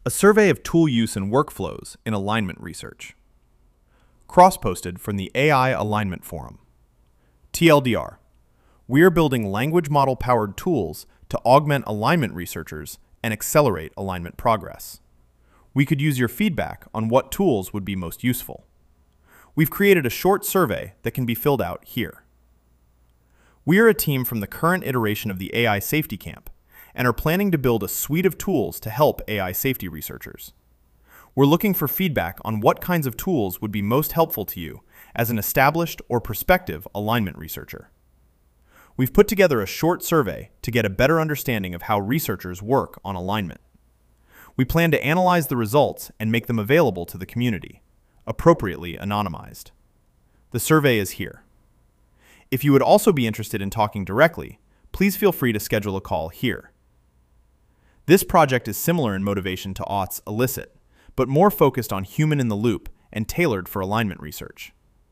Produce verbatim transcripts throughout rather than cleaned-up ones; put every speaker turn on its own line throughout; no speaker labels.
A survey of tool use and workflows in alignment research. Cross-posted from the A I Alignment Forum. T L D R. We are building language model-powered tools to augment alignment researchers and accelerate alignment progress. We could use your feedback on what tools would be most useful. We've created a short survey that can be filled out here. We are a team from the current iteration of the A I Safety Camp and are planning to build a suite of tools to help A I safety researchers. We're looking for feedback on what kinds of tools would be most helpful to you as an established or prospective alignment researcher. We've put together a short survey to get a better understanding of how researchers work on alignment. We plan to analyze the results and make them available to the community, appropriately anonymized. The survey is here. If you would also be interested in talking directly, please feel free to schedule a call here. This project is similar in motivation to Auth's Elicit, but more focused on human-in-the-loop and tailored for alignment research.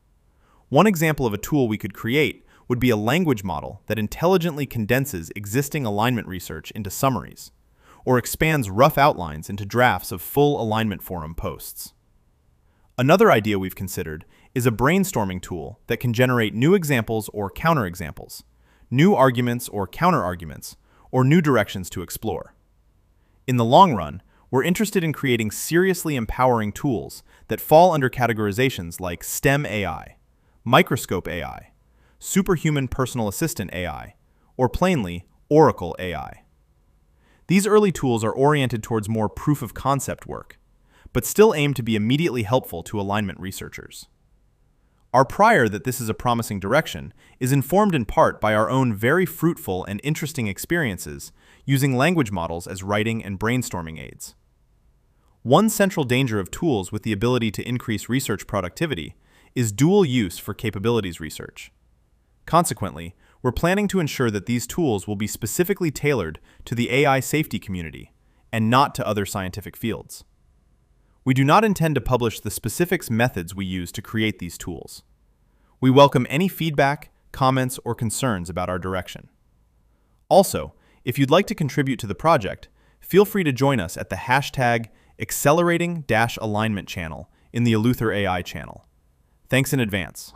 One example of a tool we could create would be a language model that intelligently condenses existing alignment research into summaries, or expands rough outlines into drafts of full alignment forum posts. Another idea we've considered is a brainstorming tool that can generate new examples or counterexamples, new arguments or counterarguments, or new directions to explore. In the long run, we're interested in creating seriously empowering tools that fall under categorizations like STEM A I, Microscope A I, Superhuman Personal Assistant A I, or plainly, Oracle A I. These early tools are oriented towards more proof-of-concept work, but still aim to be immediately helpful to alignment researchers. Our prior that this is a promising direction is informed in part by our own very fruitful and interesting experiences using language models as writing and brainstorming aids. One central danger of tools with the ability to increase research productivity is dual use for capabilities research. Consequently, we're planning to ensure that these tools will be specifically tailored to the A I safety community and not to other scientific fields. We do not intend to publish the specific methods we use to create these tools. We welcome any feedback, comments, or concerns about our direction. Also, if you'd like to contribute to the project, feel free to join us at the hashtag Accelerating Alignment channel in the Eleuther A I channel. Thanks in advance.